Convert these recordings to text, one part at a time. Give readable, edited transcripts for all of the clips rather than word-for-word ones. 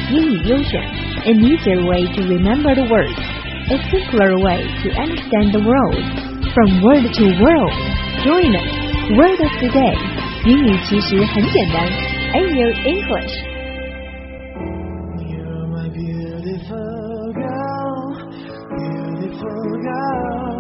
英语优选 An easier way to remember the words. A simpler way to understand the world. From word to world. Join us. Word of the day. 英语其实很简单。AU English. You're my beautiful girl, beautiful girl.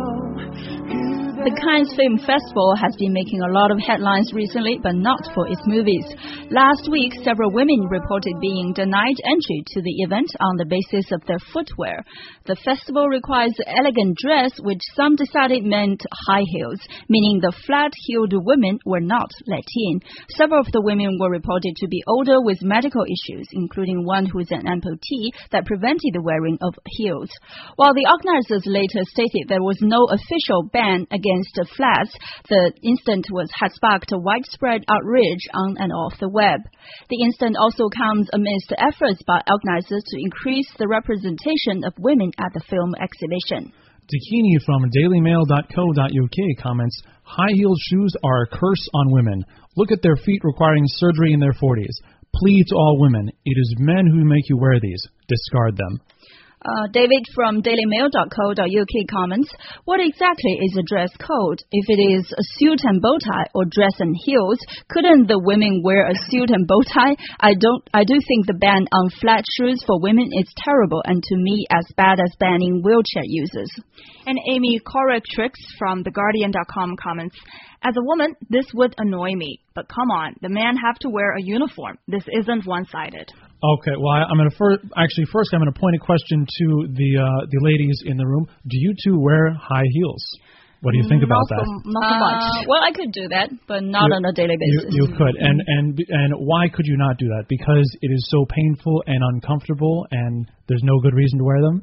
The Cannes Film Festival has been making a lot of headlines recently, but not for its movies. Last week, several women reported being denied entry to the event on the basis of their footwear. The festival requires elegant dress, which some decided meant high heels, meaning the flat-heeled women were not let in. Several of the women were reported to be older with medical issues, including one who is an amputee that prevented the wearing of heels. While the organizers later stated there was no official ban against flats, the incident has sparked a widespread outrage on and off the web. The incident also comes amidst efforts by organizers to increase the representation of women at the film exhibition. Dakini from dailymail.co.uk comments, high-heeled shoes are a curse on women. Look at their feet requiring surgery in their 40s. Plea to all women. It is men who make you wear these. Discard them. David from dailymail.co.uk comments, what exactly is a dress code? If it is a suit and bow tie or dress and heels, couldn't the women wear a suit and bow tie? I do think the ban on flat shoes for women is terrible and to me as bad as banning wheelchair users. And Amy Correctrix from TheGuardian.com comments, as a woman, this would annoy me. But come on, the men have to wear a uniform. This isn't one-sided. Okay, well, I'm going to first I'm going to point a question to the ladies in the room. Do you two wear high heels? What do you think about that? Not so much. Well, I could do that, but not on a daily basis. You could, and why could you not do that? Because it is so painful and uncomfortable, and there's no good reason to wear them.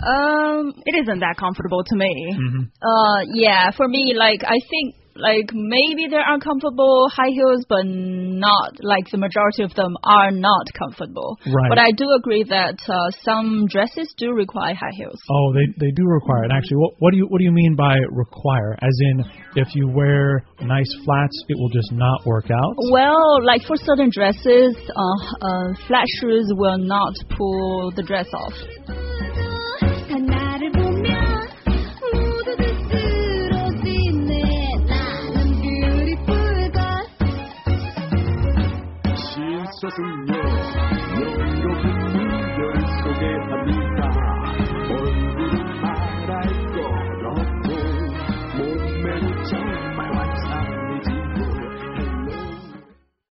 It isn't that comfortable to me. Mm-hmm. Yeah, for me, I think. Maybe they're uncomfortable high heels, but not the majority of them are not comfortable. Right. But I do agree that some dresses do require high heels. Oh, they do require it. Actually, what do you mean by require? As in, if you wear nice flats, it will just not work out? Well, for certain dresses, flat shoes will not pull the dress off. 쏟은 여유로운 별 속에 하늘